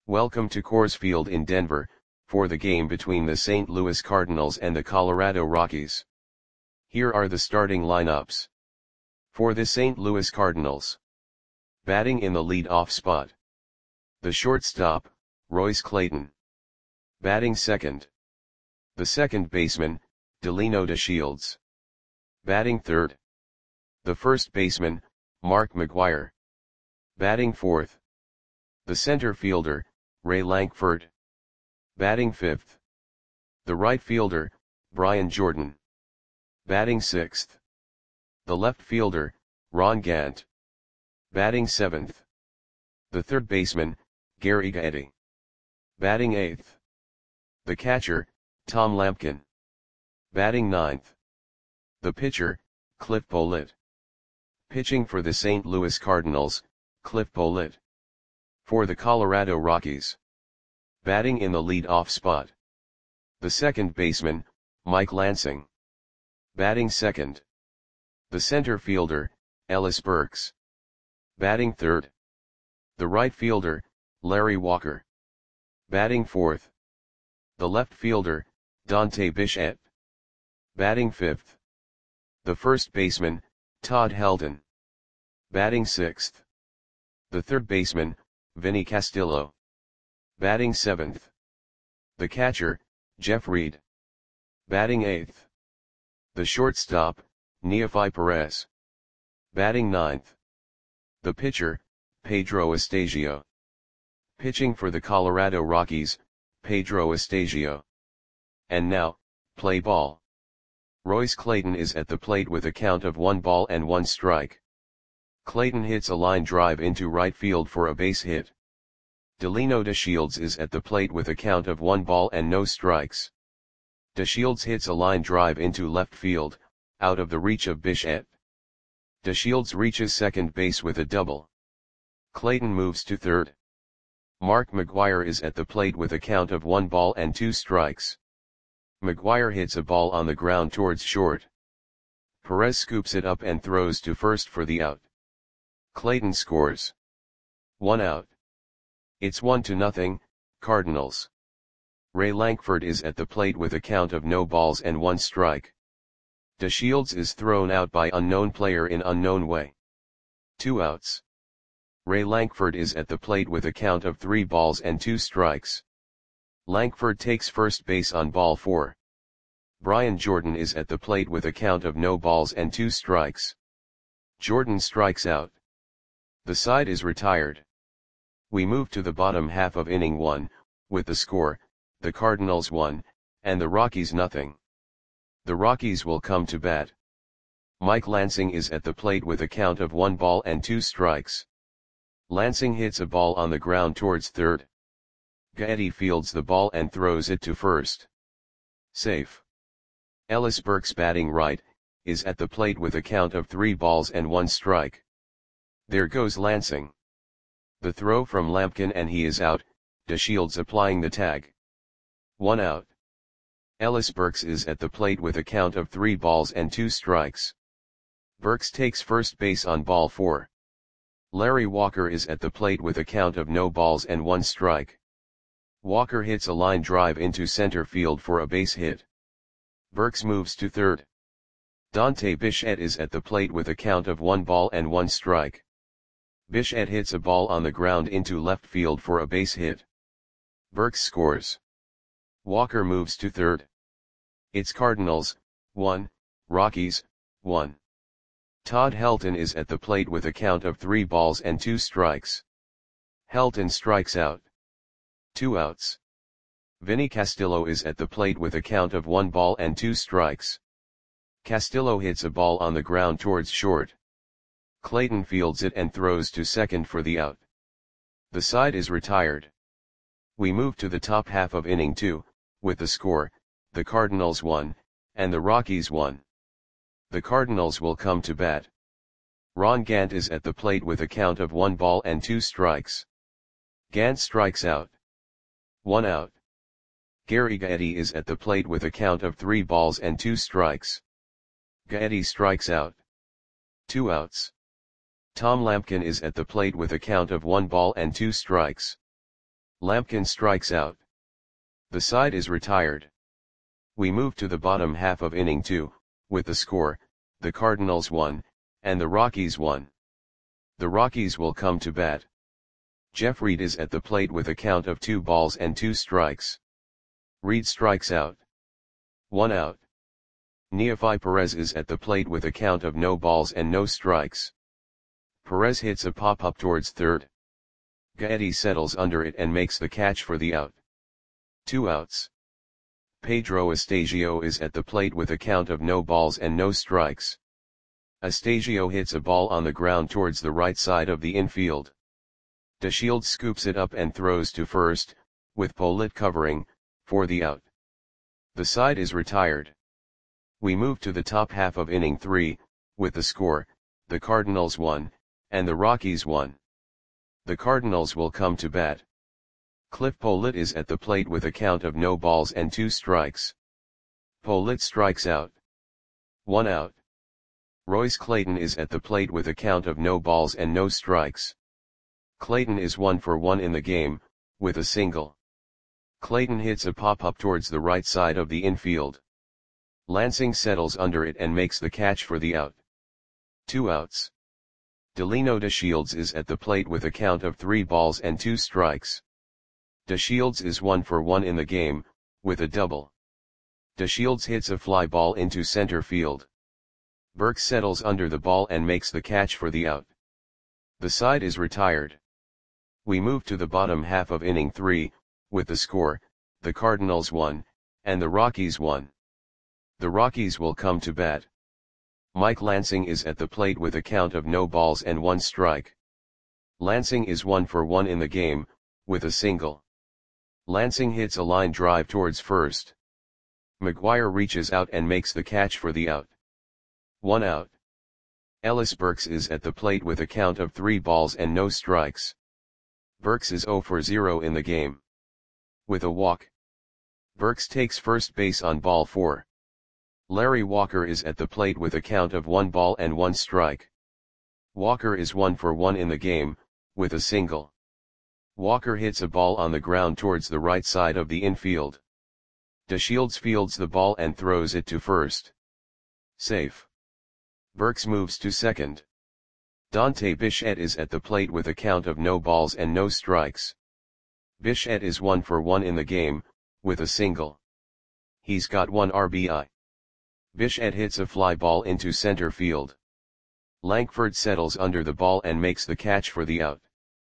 Welcome to Coors Field in Denver, for the game between the St. Louis Cardinals and the Colorado Rockies. Here are the starting lineups. For the St. Louis Cardinals. Batting in the lead-off spot. The shortstop, Royce Clayton. Batting second. The second baseman, Delino DeShields. Batting third. The first baseman, Mark McGwire. Batting fourth. The center fielder, Ray Lankford. Batting fifth. The right fielder, Brian Jordan. Batting sixth. The left fielder, Ron Gant. Batting seventh. The third baseman, Gary Gaetti. Batting eighth. The catcher, Tom Lampkin. Batting ninth. The pitcher, Cliff Pollitt. Pitching for the St. Louis Cardinals, Cliff Pollitt. For the Colorado Rockies. Batting in the lead-off spot. The second baseman, Mike Lansing. Batting second. The center fielder, Ellis Burks. Batting third. The right fielder, Larry Walker. Batting fourth. The left fielder, Dante Bichette. Batting fifth. The first baseman, Todd Helton. Batting sixth. The third baseman, Vinny Castillo. Batting seventh. The catcher, Jeff Reed. Batting eighth. The shortstop, Neofi Perez. Batting ninth. The pitcher, Pedro Estasio. Pitching for the Colorado Rockies, Pedro Estasio. And now, play ball. Royce Clayton is at the plate with a count of 1-1 Clayton hits a line drive into right field for a base hit. Delino DeShields is at the plate with a count of 1-0. DeShields hits a line drive into left field, out of the reach of Bichette. DeShields reaches second base with a double. Clayton moves to third. Mark McGwire is at the plate with a count of 1-2. McGwire hits a ball on the ground towards short. Perez scoops it up and throws to first for the out. Clayton scores. 1 out. It's 1-0, Cardinals. Ray Lankford is at the plate with a count of no balls and 1 strike. DeShields is thrown out by unknown player in unknown way. 2 outs. Ray Lankford is at the plate with a count of 3 balls and 2 strikes. Lankford takes first base on ball 4. Brian Jordan is at the plate with a count of no balls and 2 strikes. Jordan strikes out. The side is retired. We move to the bottom half of inning 1, with the score, the Cardinals 1, and the Rockies nothing. The Rockies will come to bat. Mike Lansing is at the plate with a count of 1 ball and 2 strikes. Lansing hits a ball on the ground towards third. Gaetti fields the ball and throws it to first. Safe. Ellis Burks batting right, is at the plate with a count of 3 balls and 1 strike. There goes Lansing. The throw from Lampkin and he is out, DeShields applying the tag. 1 out. Ellis Burks is at the plate with a count of 3 balls and 2 strikes. Burks takes first base on ball 4. Larry Walker is at the plate with a count of no balls and 1 strike. Walker hits a line drive into center field for a base hit. Burks moves to third. Dante Bichette is at the plate with a count of 1 ball and 1 strike. Bichette hits a ball on the ground into left field for a base hit. Burks scores. Walker moves to third. It's Cardinals, 1, Rockies, 1. Todd Helton is at the plate with a count of 3 balls and 2 strikes. Helton strikes out. 2 outs. Vinny Castillo is at the plate with a count of 1 ball and 2 strikes. Castillo hits a ball on the ground towards short. Clayton fields it and throws to second for the out. The side is retired. We move to the top half of inning 2, with the score, the Cardinals 1, and the Rockies 1. The Cardinals will come to bat. Ron Gant is at the plate with a count of 1 ball and 2 strikes. Gant strikes out. 1 out. Gary Gaetti is at the plate with a count of 3 balls and 2 strikes. Gaetti strikes out. 2 outs. Tom Lampkin is at the plate with a count of 1 ball and 2 strikes. Lampkin strikes out. The side is retired. We move to the bottom half of inning 2, with the score, the Cardinals 1, and the Rockies 1. The Rockies will come to bat. Jeff Reed is at the plate with a count of 2 balls and 2 strikes. Reed strikes out. 1 out. Neefi Perez is at the plate with a count of no balls and no strikes. Perez hits a pop-up towards third. Gaetti settles under it and makes the catch for the out. 2 outs. Pedro Astasio is at the plate with a count of no balls and no strikes. Astasio hits a ball on the ground towards the right side of the infield. DeShields scoops it up and throws to first, with Pollitt covering, for the out. The side is retired. We move to the top half of inning 3, with the score, the Cardinals 1, and the Rockies 1. The Cardinals will come to bat. Cliff Pollitt is at the plate with a count of no balls and 2 strikes. Pollitt strikes out. 1 out. Royce Clayton is at the plate with a count of no balls and no strikes. Clayton is 1 for 1 in the game, with a single. Clayton hits a pop-up towards the right side of the infield. Lansing settles under it and makes the catch for the out. 2 outs. Delino DeShields is at the plate with a count of 3 balls and 2 strikes. DeShields is 1 for 1 in the game, with a double. DeShields hits a fly ball into center field. Burke settles under the ball and makes the catch for the out. The side is retired. We move to the bottom half of inning 3, with the score, the Cardinals 1, and the Rockies 1. The Rockies will come to bat. Mike Lansing is at the plate with a count of no balls and 1 strike. Lansing is 1 for 1 in the game, with a single. Lansing hits a line drive towards first. McGuire reaches out and makes the catch for the out. 1 out. Ellis Burks is at the plate with a count of 3 balls and no strikes. Burks is 0 for 0 in the game. With a walk. Burks takes first base on ball 4. Larry Walker is at the plate with a count of 1 ball and 1 strike. Walker is 1 for 1 in the game, with a single. Walker hits a ball on the ground towards the right side of the infield. DeShields fields the ball and throws it to first. Safe. Burks moves to second. Dante Bichette is at the plate with a count of no balls and no strikes. Bichette is 1 for 1 in the game, with a single. He's got 1 RBI. Bichette hits a fly ball into center field. Lankford settles under the ball and makes the catch for the out.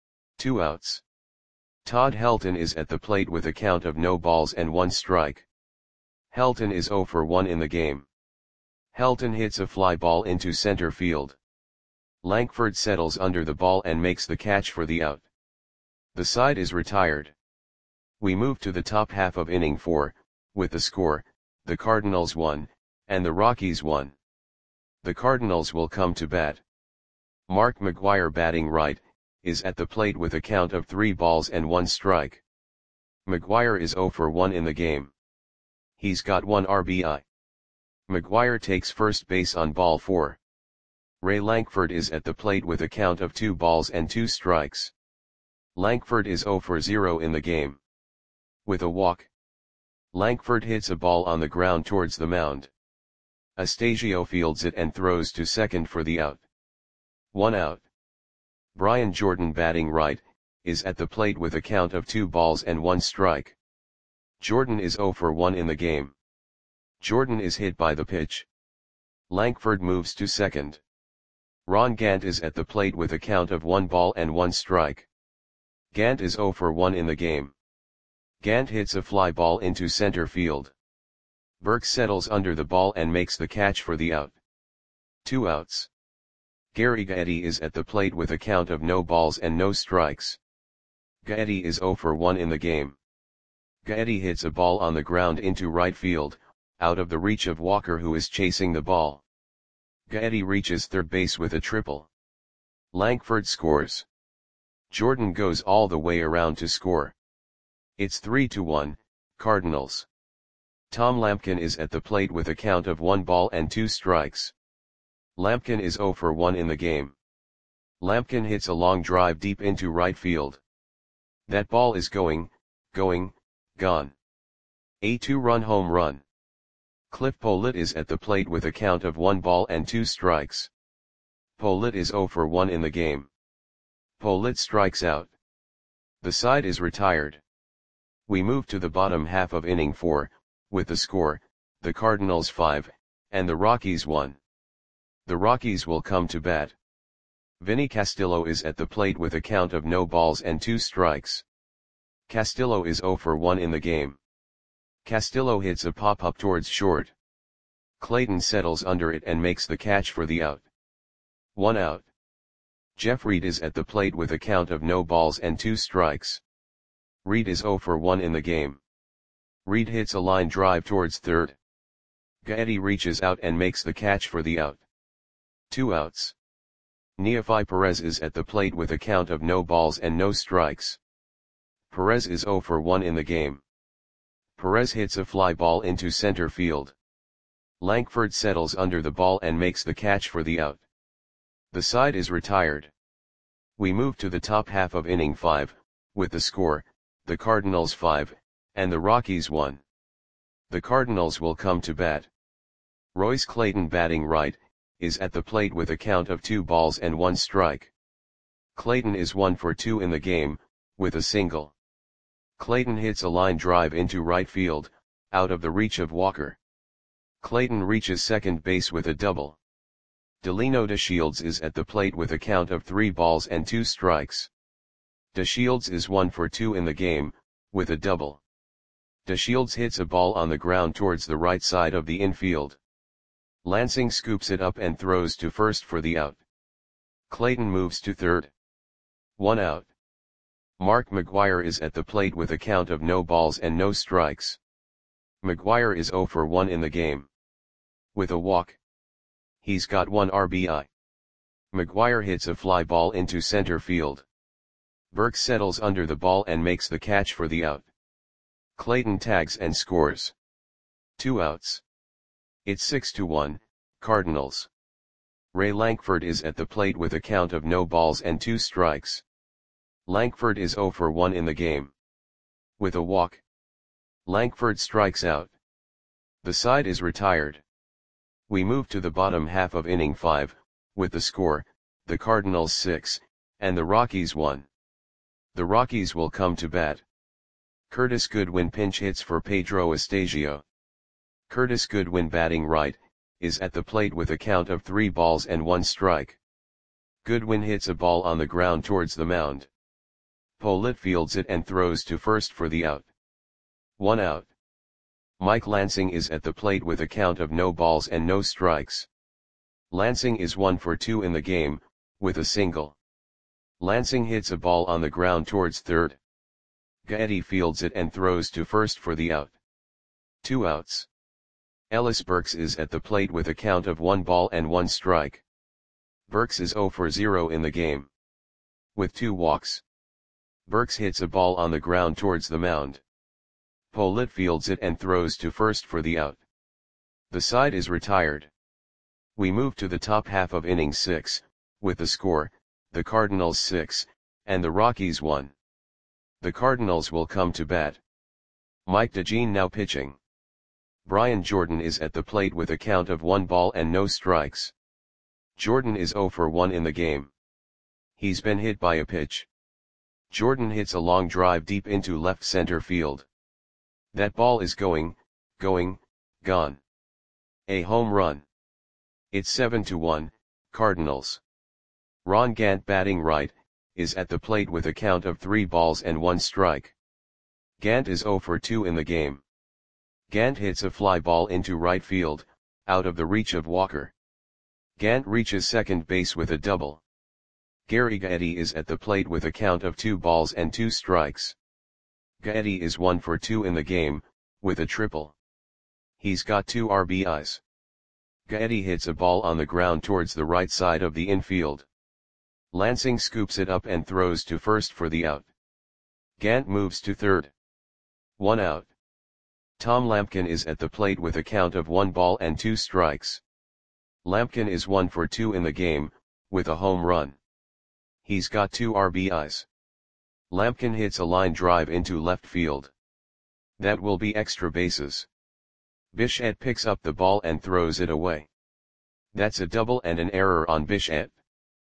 2 outs. Todd Helton is at the plate with a count of no balls and 1 strike. Helton is 0 for 1 in the game. Helton hits a fly ball into center field. Lankford settles under the ball and makes the catch for the out. The side is retired. We move to the top half of inning 4, with the score, the Cardinals 1, and the Rockies 1. The Cardinals will come to bat. Mark McGuire, batting right, is at the plate with a count of 3 balls and 1 strike. McGuire is 0 for 1 in the game. He's got 1 RBI. McGuire takes first base on ball 4. Ray Lankford is at the plate with a count of 2 balls and 2 strikes. Lankford is 0 for 0 in the game. With a walk. Lankford hits a ball on the ground towards the mound. Astasio fields it and throws to second for the out. 1 out. Brian Jordan, batting right, is at the plate with a count of 2 balls and 1 strike. Jordan is 0 for 1 in the game. Jordan is hit by the pitch. Lankford moves to second. Ron Gant is at the plate with a count of 1 ball and 1 strike. Gant is 0 for 1 in the game. Gant hits a fly ball into center field. Burke settles under the ball and makes the catch for the out. 2 outs. Gary Gaetti is at the plate with a count of no balls and no strikes. Gaetti is 0 for 1 in the game. Gaetti hits a ball on the ground into right field, out of the reach of Walker, who is chasing the ball. Gaetti reaches third base with a triple. Lankford scores. Jordan goes all the way around to score. It's 3-1, Cardinals. Tom Lampkin is at the plate with a count of 1 ball and 2 strikes. Lampkin is 0 for 1 in the game. Lampkin hits a long drive deep into right field. That ball is going, gone. A 2-run home run. Cliff Pollitt is at the plate with a count of 1 ball and 2 strikes. Pollitt is 0 for 1 in the game. Pollitt strikes out. The side is retired. We move to the bottom half of inning 4, with the score, the Cardinals 5, and the Rockies 1. The Rockies will come to bat. Vinny Castillo is at the plate with a count of no balls and 2 strikes. Castillo is 0 for 1 in the game. Castillo hits a pop-up towards short. Clayton settles under it and makes the catch for the out. 1 out. Jeff Reed is at the plate with a count of no balls and 2 strikes. Reed is 0 for 1 in the game. Reed hits a line drive towards third. Gaetti reaches out and makes the catch for the out. 2 outs. Neefi Perez is at the plate with a count of no balls and no strikes. Perez is 0 for 1 in the game. Perez hits a fly ball into center field. Lankford settles under the ball and makes the catch for the out. The side is retired. We move to the top half of inning 5, with the score, the Cardinals 5, and the Rockies 1. The Cardinals will come to bat. Royce Clayton, batting right, is at the plate with a count of 2 balls and 1 strike. Clayton is 1 for 2 in the game, with a single. Clayton hits a line drive into right field, out of the reach of Walker. Clayton reaches second base with a double. Delino DeShields is at the plate with a count of 3 balls and 2 strikes. DeShields is 1 for 2 in the game, with a double. DeShields hits a ball on the ground towards the right side of the infield. Lansing scoops it up and throws to first for the out. Clayton moves to third. 1 out. Mark McGwire is at the plate with a count of no balls and no strikes. McGwire is 0 for 1 in the game. With a walk. He's got 1 RBI. McGwire hits a fly ball into center field. Burke settles under the ball and makes the catch for the out. Clayton tags and scores. 2 outs. It's 6-1, Cardinals. Ray Lankford is at the plate with a count of no balls and 2 strikes. Lankford is 0 for 1 in the game. With a walk. Lankford strikes out. The side is retired. We move to the bottom half of inning 5, with the score, the Cardinals 6, and the Rockies 1. The Rockies will come to bat. Curtis Goodwin pinch hits for Pedro Estasio. Curtis Goodwin, batting right, is at the plate with a count of 3 balls and 1 strike. Goodwin hits a ball on the ground towards the mound. Pollitt fields it and throws to first for the out. 1 out. Mike Lansing is at the plate with a count of no balls and no strikes. Lansing is 1 for 2 in the game, with a single. Lansing hits a ball on the ground towards third. Gaetti fields it and throws to first for the out. 2 outs. Ellis Burks is at the plate with a count of 1 ball and 1 strike. Burks is 0 for 0 in the game. With 2 walks. Burks hits a ball on the ground towards the mound. Pollitt fields it and throws to first for the out. The side is retired. We move to the top half of inning 6, with the score, the Cardinals 6, and the Rockies 1. The Cardinals will come to bat. Mike DeGene now pitching. Brian Jordan is at the plate with a count of 1 ball and no strikes. Jordan is 0 for 1 in the game. He's been hit by a pitch. Jordan hits a long drive deep into left center field. That ball is going, gone. A home run. It's 7-1, Cardinals. Ron Gant, batting right, is at the plate with a count of 3 balls and 1 strike. Gant is 0 for 2 in the game. Gant hits a fly ball into right field, out of the reach of Walker. Gant reaches second base with a double. Gary Gaetti is at the plate with a count of 2 balls and 2 strikes. Gaetti is 1 for 2 in the game, with a triple. He's got 2 RBIs. Gaetti hits a ball on the ground towards the right side of the infield. Lansing scoops it up and throws to first for the out. Gant moves to third. 1 out. Tom Lampkin is at the plate with a count of 1 ball and 2 strikes. Lampkin is 1 for 2 in the game, with a home run. He's got 2 RBIs. Lampkin hits a line drive into left field. That will be extra bases. Bichette picks up the ball and throws it away. That's a double and an error on Bichette.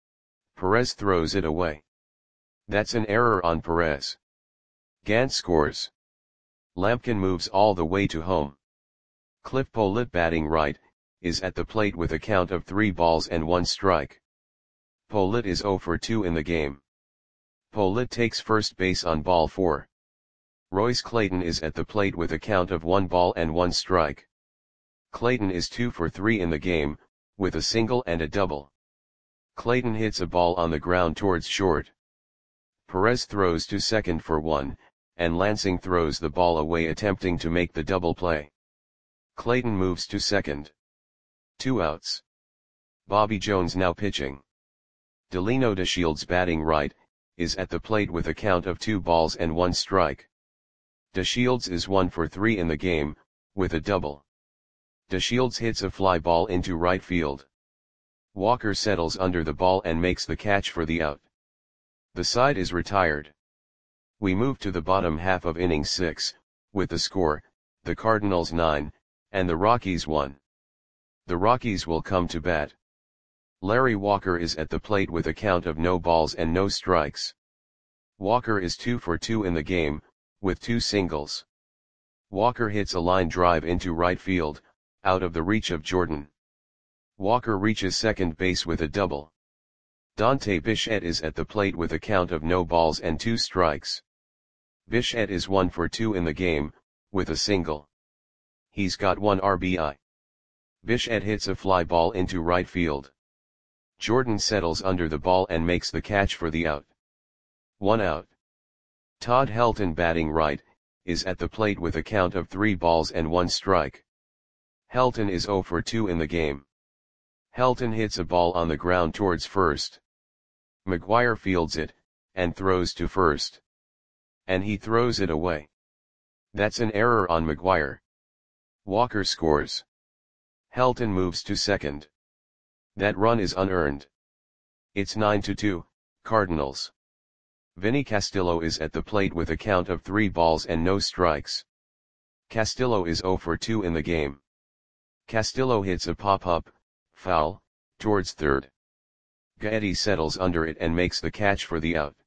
Perez throws it away. That's an error on Perez. Gant scores. Lampkin moves all the way to home. Cliff Pollitt, batting right, is at the plate with a count of 3 balls and 1 strike. Pollitt is 0 for 2 in the game. Pollitt takes first base on ball 4. Royce Clayton is at the plate with a count of 1 ball and 1 strike. Clayton is 2 for 3 in the game, with a single and a double. Clayton hits a ball on the ground towards short. Perez throws to second for 1, and Lansing throws the ball away attempting to make the double play. Clayton moves to second. 2 outs. Bobby Jones now pitching. Delino DeShields, batting right, is at the plate with a count of 2 balls and 1 strike. DeShields is 1 for 3 in the game, with a double. DeShields hits a fly ball into right field. Walker settles under the ball and makes the catch for the out. The side is retired. We move to the bottom half of inning 6, with the score, the Cardinals 9, and the Rockies 1. The Rockies will come to bat. Larry Walker is at the plate with a count of no balls and no strikes. Walker is 2 for 2 in the game, with 2 singles. Walker hits a line drive into right field, out of the reach of Jordan. Walker reaches second base with a double. Dante Bichette is at the plate with a count of no balls and 2 strikes. Bichette is 1 for 2 in the game, with a single. He's got 1 RBI. Bichette hits a fly ball into right field. Jordan settles under the ball and makes the catch for the out. 1 out. Todd Helton, batting right, is at the plate with a count of 3 balls and 1 strike. Helton is 0 for 2 in the game. Helton hits a ball on the ground towards first. McGuire fields it, and throws to first. And he throws it away. That's an error on McGuire. Walker scores. Helton moves to second. That run is unearned. It's 9-2, Cardinals. Vinny Castillo is at the plate with a count of 3 balls and no strikes. Castillo is 0 for 2 in the game. Castillo hits a pop-up, foul, towards third. Gaetti settles under it and makes the catch for the out.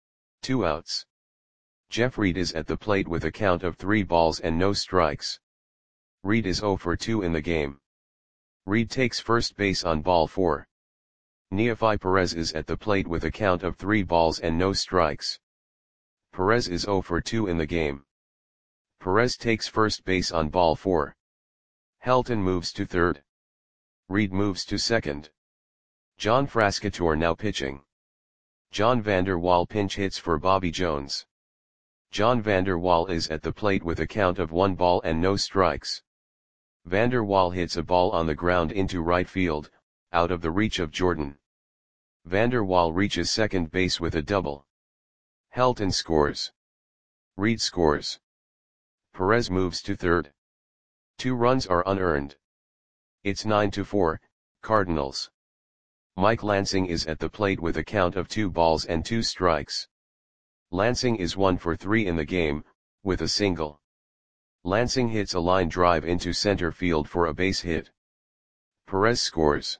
2 outs. Jeff Reed is at the plate with a count of 3 balls and no strikes. Reed is 0 for 2 in the game. Reed takes first base on ball 4. Neefi Perez is at the plate with a count of 3 balls and no strikes. Perez is 0 for 2 in the game. Perez takes first base on ball 4. Helton moves to third. Reed moves to second. John Frascatore now pitching. John Vander Wal pinch hits for Bobby Jones. John Vander Wal is at the plate with a count of 1 ball and no strikes. Vander Wal hits a ball on the ground into right field, out of the reach of Jordan. Vander Wal reaches second base with a double. Helton scores. Reed scores. Perez moves to third. 2 runs are unearned. It's 9-4, Cardinals. Mike Lansing is at the plate with a count of 2 balls and 2 strikes. Lansing is 1 for 3 in the game, with a single. Lansing hits a line drive into center field for a base hit. Perez scores.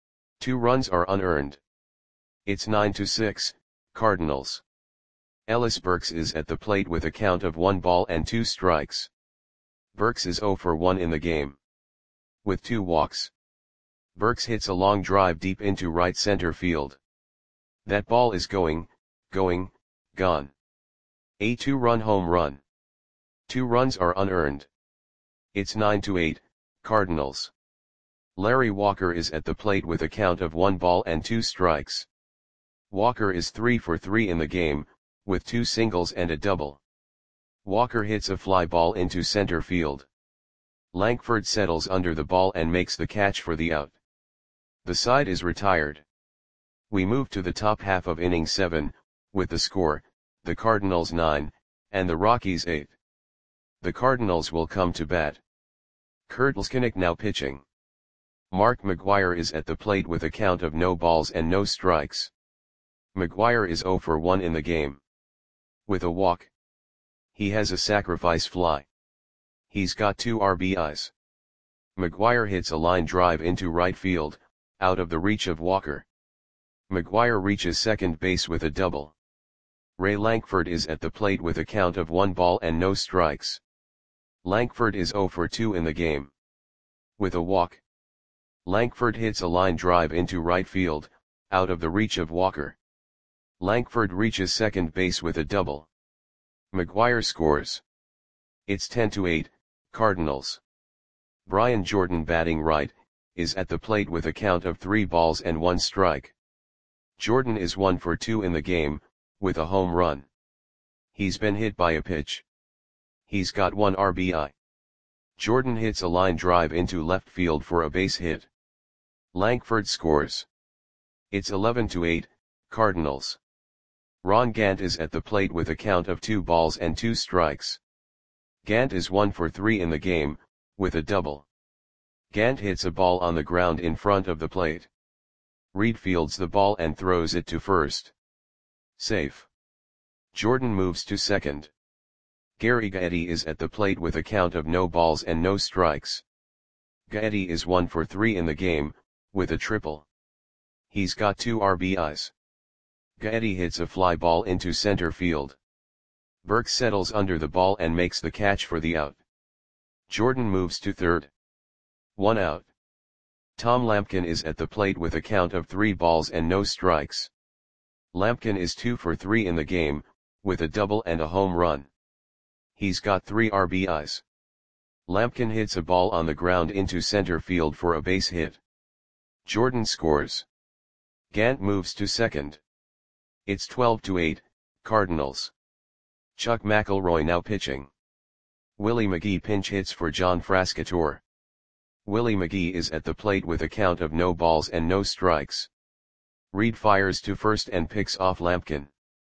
2 runs are unearned. It's 9-6, Cardinals. Ellis Burks is at the plate with a count of 1 ball and 2 strikes. Burks is 0 for 1 in the game. With 2 walks. Burks hits a long drive deep into right center field. That ball is going, gone. A 2-run home run. 2 runs are unearned. It's 9-8, Cardinals. Larry Walker is at the plate with a count of 1 ball and 2 strikes. Walker is 3 for 3 in the game, with 2 singles and a double. Walker hits a fly ball into center field. Lankford settles under the ball and makes the catch for the out. The side is retired. We move to the top half of inning 7, with the score, the Cardinals 9, and the Rockies 8. The Cardinals will come to bat. Kurt Leskinick now pitching. Mark McGuire is at the plate with a count of no balls and no strikes. McGuire is 0 for 1 in the game. With a walk. He has a sacrifice fly. He's got 2 RBIs. McGuire hits a line drive into right field, out of the reach of Walker. McGuire reaches second base with a double. Ray Lankford is at the plate with a count of 1 ball and no strikes. Lankford is 0 for 2 in the game. With a walk. Lankford hits a line drive into right field, out of the reach of Walker. Lankford reaches second base with a double. McGuire scores. It's 10-8, Cardinals. Brian Jordan, batting right, is at the plate with a count of 3 balls and 1 strike. Jordan is 1 for 2 in the game, with a home run. He's been hit by a pitch. He's got 1 RBI. Jordan hits a line drive into left field for a base hit. Lankford scores. It's 11-8, Cardinals. Ron Gant is at the plate with a count of 2 balls and 2 strikes. Gant is 1 for 3 in the game, with a double. Gant hits a ball on the ground in front of the plate. Reed fields the ball and throws it to first. Safe. Jordan moves to second. Gary Gaetti is at the plate with a count of no balls and no strikes. Gaetti is 1 for 3 in the game, with a triple. He's got 2 RBIs. Gaetti hits a fly ball into center field. Burke settles under the ball and makes the catch for the out. Jordan moves to third. 1 out. Tom Lampkin is at the plate with a count of 3 balls and no strikes. Lampkin is 2 for 3 in the game, with a double and a home run. He's got 3 RBIs. Lampkin hits a ball on the ground into center field for a base hit. Jordan scores. Gant moves to second. It's 12-8, Cardinals. Chuck McElroy now pitching. Willie McGee pinch hits for John Frascatore. Willie McGee is at the plate with a count of no balls and no strikes. Reed fires to first and picks off Lampkin.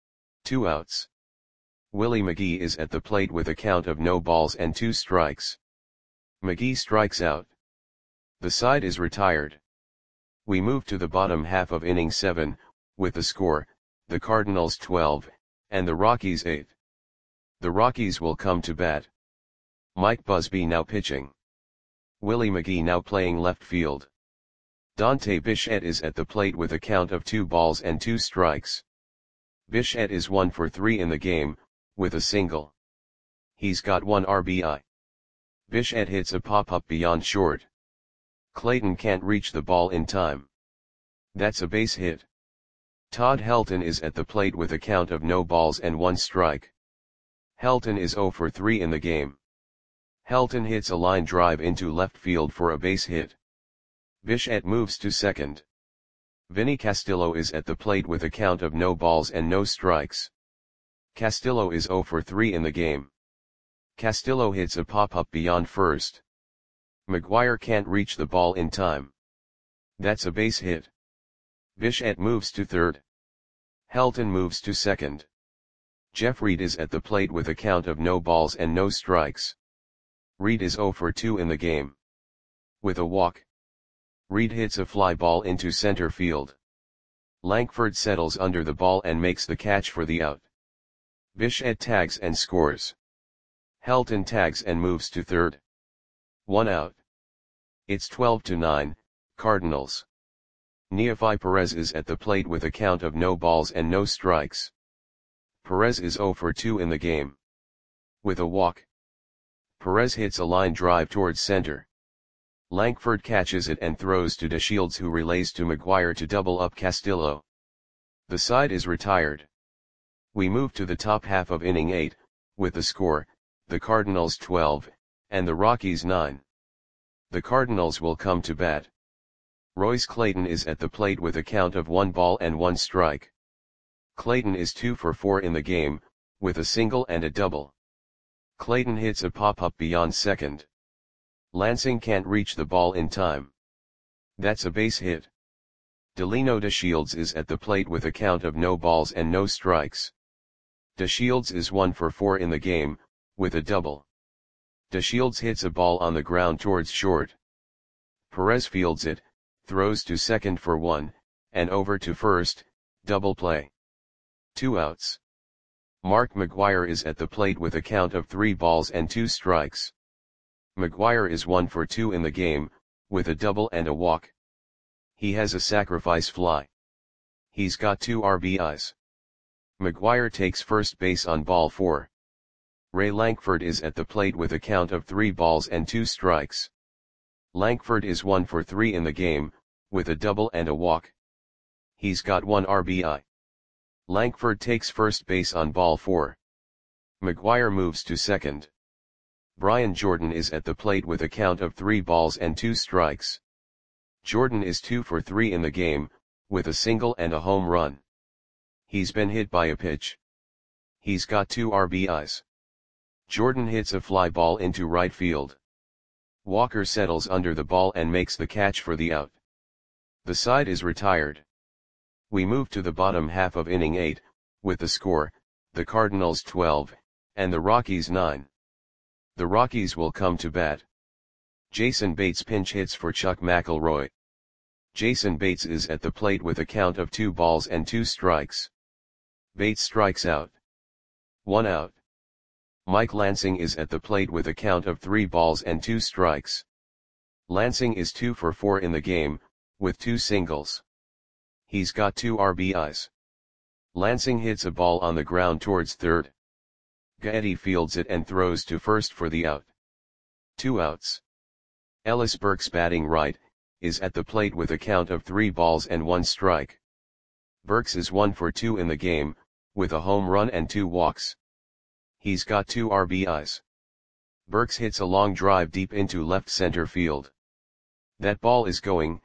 2 outs. Willie McGee is at the plate with a count of no balls and 2 strikes. McGee strikes out. The side is retired. We move to the bottom half of inning 7, with the score, the Cardinals 12, and the Rockies 8. The Rockies will come to bat. Mike Busby now pitching. Willie McGee now playing left field. Dante Bichette is at the plate with a count of 2 balls and 2 strikes. Bichette is 1 for 3 in the game, with a single. He's got 1 RBI. Bichette hits a pop-up beyond short. Clayton can't reach the ball in time. That's a base hit. Todd Helton is at the plate with a count of no balls and 1 strike. Helton is 0 for 3 in the game. Helton hits a line drive into left field for a base hit. Bichette moves to second. Vinny Castillo is at the plate with a count of no balls and no strikes. Castillo is 0 for 3 in the game. Castillo hits a pop-up beyond first. McGuire can't reach the ball in time. That's a base hit. Bichette moves to third. Helton moves to second. Jeff Reed is at the plate with a count of no balls and no strikes. Reed is 0 for 2 in the game. With a walk. Reed hits a fly ball into center field. Lankford settles under the ball and makes the catch for the out. Bichette tags and scores. Helton tags and moves to third. 1 out. It's 12-9, Cardinals. Neefi Perez is at the plate with a count of no balls and no strikes. Perez is 0 for 2 in the game. With a walk. Perez hits a line drive towards center. Lankford catches it and throws to DeShields, who relays to McGuire to double up Castillo. The side is retired. We move to the top half of inning 8, with the score, the Cardinals 12, and the Rockies 9. The Cardinals will come to bat. Royce Clayton is at the plate with a count of 1 ball and 1 strike. Clayton is 2 for 4 in the game, with a single and a double. Clayton hits a pop-up beyond second. Lansing can't reach the ball in time. That's a base hit. Delino DeShields is at the plate with a count of no balls and no strikes. DeShields is 1 for 4 in the game, with a double. DeShields hits a ball on the ground towards short. Perez fields it, throws to second for 1, and over to first, double play. 2 outs. Mark McGwire is at the plate with a count of 3 balls and 2 strikes. McGwire is 1 for 2 in the game, with a double and a walk. He has a sacrifice fly. He's got 2 RBIs. McGwire takes first base on ball 4. Ray Lankford is at the plate with a count of 3 balls and 2 strikes. Lankford is 1 for 3 in the game, with a double and a walk. He's got 1 RBI. Lankford takes first base on ball 4. McGwire moves to second. Brian Jordan is at the plate with a count of 3 balls and 2 strikes. Jordan is 2 for 3 in the game, with a single and a home run. He's been hit by a pitch. He's got 2 RBIs. Jordan hits a fly ball into right field. Walker settles under the ball and makes the catch for the out. The side is retired. We move to the bottom half of inning 8, with the score, the Cardinals 12, and the Rockies 9. The Rockies will come to bat. Jason Bates pinch hits for Chuck McElroy. Jason Bates is at the plate with a count of 2 balls and 2 strikes. Bates strikes out. 1 out. Mike Lansing is at the plate with a count of 3 balls and 2 strikes. Lansing is 2 for 4 in the game, with 2 singles. He's got 2 RBIs. Lansing hits a ball on the ground towards third. Gaetti fields it and throws to first for the out. 2 outs. Ellis Burks, batting right, is at the plate with a count of 3 balls and 1 strike. Burks is 1 for 2 in the game, with a home run and 2 walks. He's got 2 RBIs. Burks hits a long drive deep into left center field. That ball is going,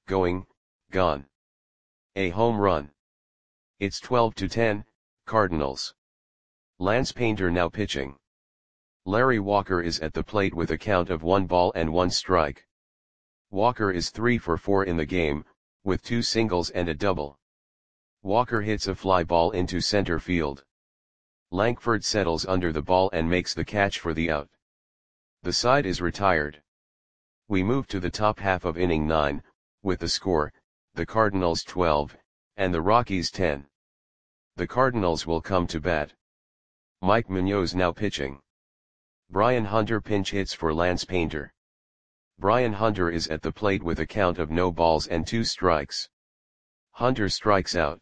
gone. A home run. It's 12-10, Cardinals. Lance Painter now pitching. Larry Walker is at the plate with a count of 1 ball and 1 strike. Walker is 3 for 4 in the game, with 2 singles and a double. Walker hits a fly ball into center field. Lankford settles under the ball and makes the catch for the out. The side is retired. We move to the top half of inning 9, with the score, the Cardinals 12, and the Rockies 10. The Cardinals will come to bat. Mike Munoz now pitching. Brian Hunter pinch hits for Lance Painter. Brian Hunter is at the plate with a count of no balls and 2 strikes. Hunter strikes out.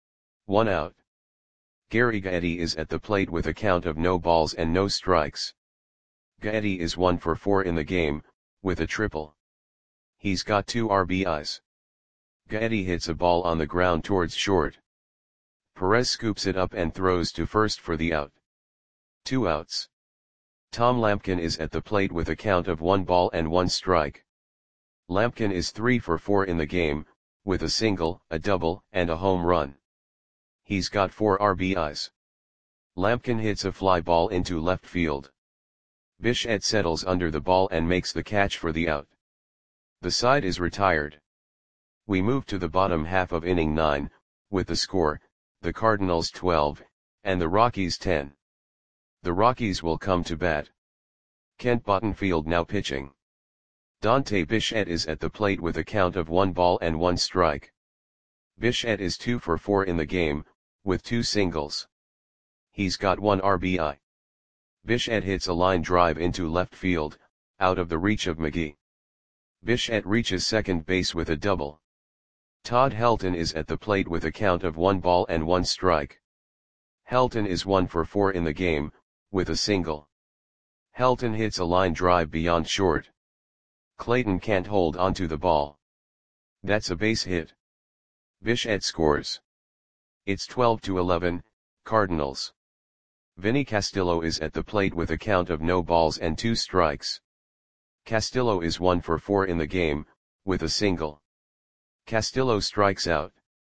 1 out. Gary Gaetti is at the plate with a count of no balls and no strikes. Gaetti is 1 for 4 in the game, with a triple. He's got 2 RBIs. Gaetti hits a ball on the ground towards short. Perez scoops it up and throws to first for the out. 2 outs. Tom Lampkin is at the plate with a count of 1 ball and 1 strike. Lampkin is 3 for 4 in the game, with a single, a double, and a home run. He's got 4 RBIs. Lampkin hits a fly ball into left field. Bichette settles under the ball and makes the catch for the out. The side is retired. We move to the bottom half of inning 9, with the score, the Cardinals 12, and the Rockies 10. The Rockies will come to bat. Kent Bottenfield now pitching. Dante Bichette is at the plate with a count of 1 ball and 1 strike. Bichette is 2 for 4 in the game, with 2 singles. He's got 1 RBI. Bichette hits a line drive into left field, out of the reach of McGee. Bichette reaches second base with a double. Todd Helton is at the plate with a count of 1 ball and 1 strike. Helton is 1 for 4 in the game, with a single. Helton hits a line drive beyond short. Clayton can't hold onto the ball. That's a base hit. Bichette scores. It's 12-11, Cardinals. Vinny Castillo is at the plate with a count of no balls and 2 strikes. Castillo is 1 for 4 in the game, with a single. Castillo strikes out.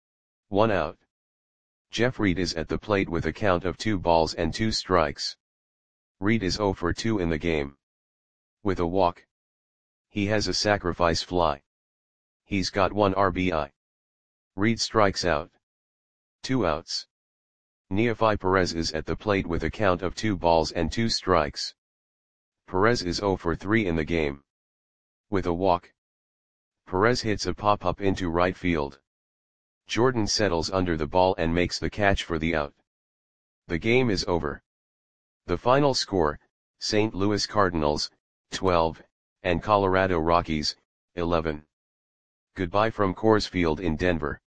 1 out. Jeff Reed is at the plate with a count of 2 balls and 2 strikes. Reed is 0 for 2 in the game. With a walk. He has a sacrifice fly. He's got 1 RBI. Reed strikes out. 2 outs. Neefi Perez is at the plate with a count of 2 balls and 2 strikes. Perez is 0 for 3 in the game. With a walk. Perez hits a pop-up into right field. Jordan settles under the ball and makes the catch for the out. The game is over. The final score, St. Louis Cardinals, 12, and Colorado Rockies, 11. Goodbye from Coors Field in Denver.